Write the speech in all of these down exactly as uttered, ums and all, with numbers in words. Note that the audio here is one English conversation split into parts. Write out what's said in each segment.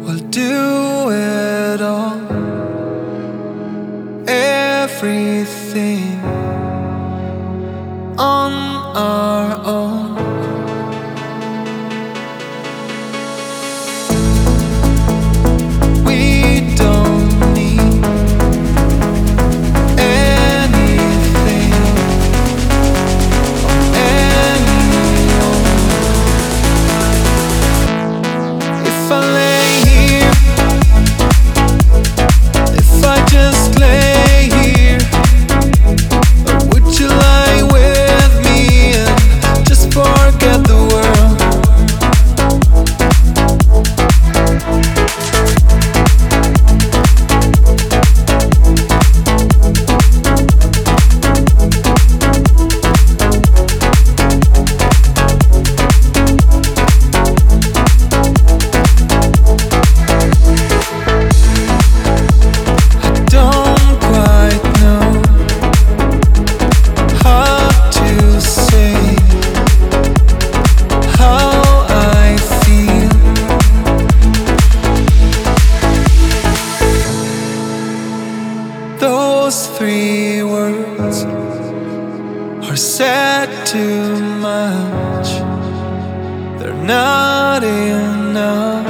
We'll do it all, everything on our own. We don't need anything or anyone. If I lay here, if I just lay here, or would you lie with me and just forget the world? Those three words are said too much. They're not enough.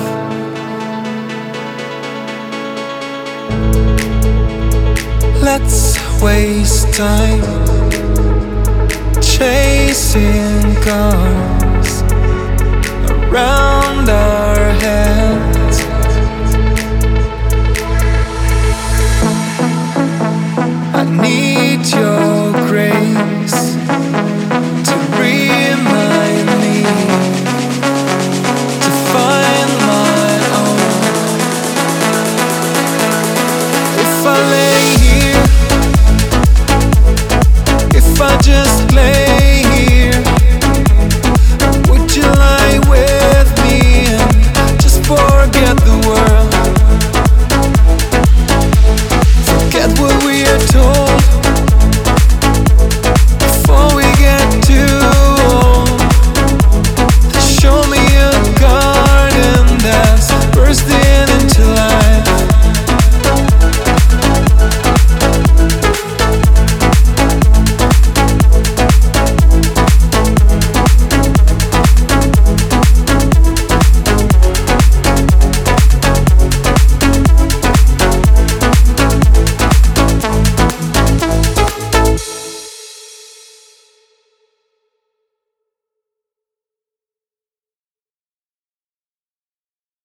Let's waste time chasing cars